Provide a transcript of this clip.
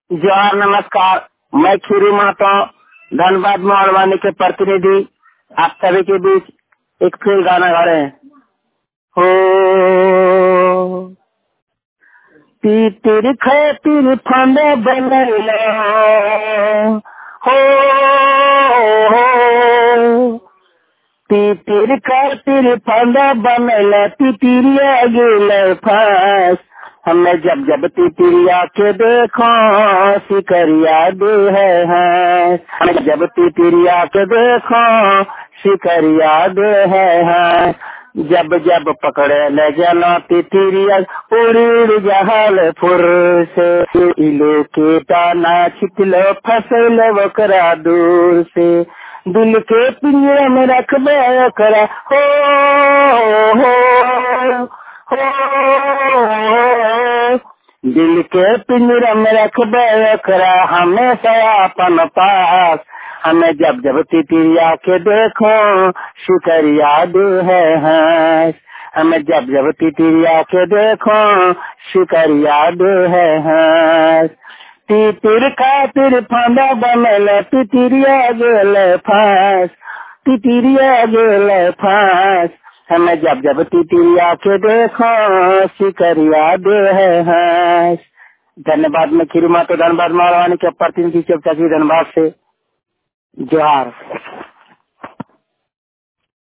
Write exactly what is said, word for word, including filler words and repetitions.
जोहार, नमस्कार। मैं खीरू महतो धनबाद मोहरवानी के प्रतिनिधि आप सभी के बीच एक फिर गाना गा रहे हैं। हो तीतिर खातिर फंदे बनैला हो, हो तीतिर खातिर फंदे बनैला तितिरिया गेल फांस। हमें जब जब तितिरिया के देखो शिकरिया दे है, हमें जब तितिरिया के देखो शिकरिया दे है। जब जब पकड़े ले जाना तितिरिया उड़ी जहाल फुर से, इलो के ताना छितलो फसल वकरा दूर से। दिल के पिंजरे में रखबे ओकरा हो, हो, हो दिल के पिंजरे में रखबे ओकरा हमेशा अपन पास। हमें जब जब तितिरिया के देखो शिकरिया दे है, हमें जब जब तितिरिया के देखो शिकरिया दे है। तितिर खातिर फंदा बनल तितिरिया गेल फांस, तितिरिया गेल फांस। हमें जब जब तितिरिया के देखो शिकरिया दे है। धन्यवाद। मैं खीरू महतो धनबाद मोहरवानी के प्रतिनिधि चौकी धनबाद से। जोहार।